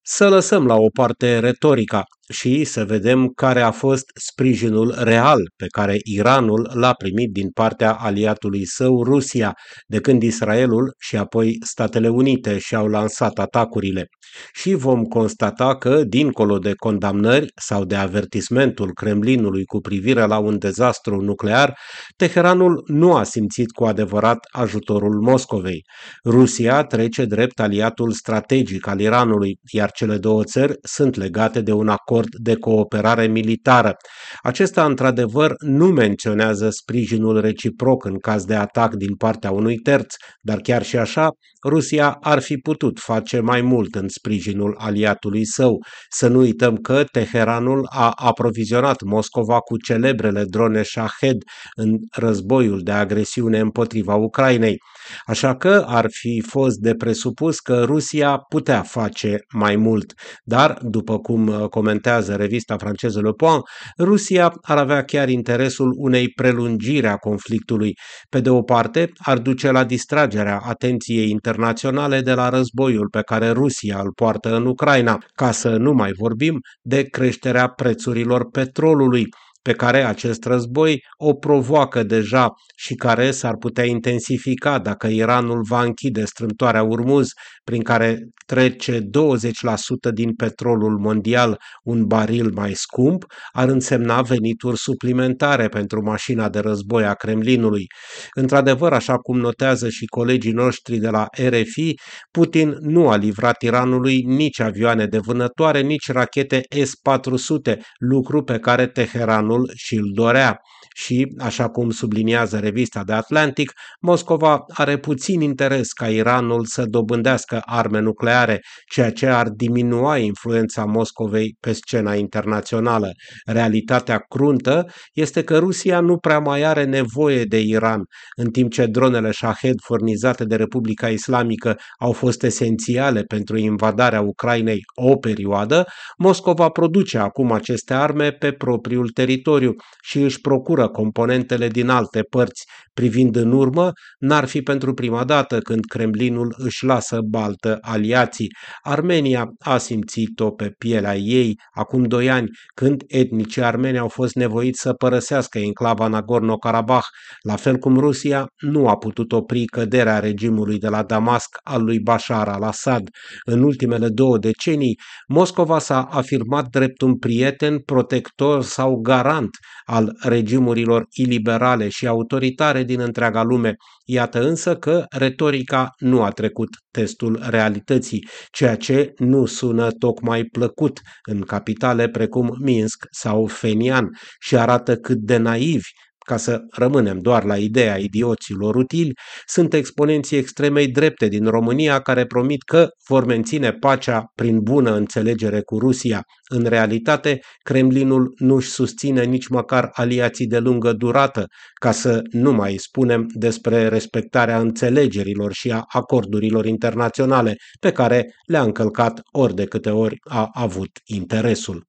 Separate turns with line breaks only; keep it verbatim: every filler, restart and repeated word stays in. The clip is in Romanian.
Să lăsăm la o parte retorica și să vedem care a fost sprijinul real pe care Iranul l-a primit din partea aliatului său, Rusia, de când Israelul și apoi Statele Unite și-au lansat atacurile. Și vom constata că, dincolo de condamnări sau de avertismentul Kremlinului cu privire la un dezastru nuclear, Teheranul nu a simțit cu adevărat ajutorul Moscovei. Rusia trece drept aliatul strategic al Iranului, iar cele două țări sunt legate de un acord de cooperare militară. Acesta, într-adevăr, nu menționează sprijinul reciproc în caz de atac din partea unui terț, dar chiar și așa, Rusia ar fi putut face mai mult în sprijinul aliatului său. Să nu uităm că Teheranul a aprovizionat Moscova cu celebrele drone Shahed în războiul de agresiune împotriva Ucrainei. Așa că ar fi fost de presupus că Rusia putea face mai mult, dar, după cum comentează revista franceză Le Point, Rusia ar avea chiar interesul unei prelungiri a conflictului. Pe de o parte, ar duce la distragerea atenției internaționale de la războiul pe care Rusia îl poartă în Ucraina, ca să nu mai vorbim de creșterea prețurilor petrolului, pe care acest război o provoacă deja și care s-ar putea intensifica dacă Iranul va închide strâmtoarea Urmuz, prin care trece douăzeci la sută din petrolul mondial, un baril mai scump, ar însemna venituri suplimentare pentru mașina de război a Kremlinului. Într-adevăr, așa cum notează și colegii noștri de la R F I, Putin nu a livrat Iranului nici avioane de vânătoare, nici rachete S patru sute, lucru pe care Teheranul și-l dorea. Și, așa cum subliniază revista The Atlantic, Moscova are puțin interes ca Iranul să dobândească arme nucleare, ceea ce ar diminua influența Moscovei pe scena internațională. Realitatea cruntă este că Rusia nu prea mai are nevoie de Iran, în timp ce dronele Shahed furnizate de Republica Islamică au fost esențiale pentru invadarea Ucrainei o perioadă. Moscova produce acum aceste arme pe propriul teritoriu și își procură componentele din alte părți. Privind în urmă, n-ar fi pentru prima dată când Kremlinul își lasă baltă aliații. Armenia a simțit-o pe pielea ei acum doi ani, când etnicii armeni au fost nevoiți să părăsească enclava Nagorno-Karabakh, la fel cum Rusia nu a putut opri căderea regimului de la Damasc al lui Bashar al-Assad. În ultimele două decenii, Moscova s-a afirmat drept un prieten, protector sau garant al regimurilor iliberale și autoritare din întreaga lume. Iată însă că retorica nu a trecut testul realității, ceea ce nu sună tocmai plăcut în capitale precum Minsk sau Fenian și arată cât de naivi, ca să rămânem doar la ideea idioților utili, sunt exponenții extremei drepte din România care promit că vor menține pacea prin bună înțelegere cu Rusia. În realitate, Kremlinul nu-și susține nici măcar aliații de lungă durată, ca să nu mai spunem despre respectarea înțelegerilor și a acordurilor internaționale pe care le-a încălcat ori de câte ori a avut interesul.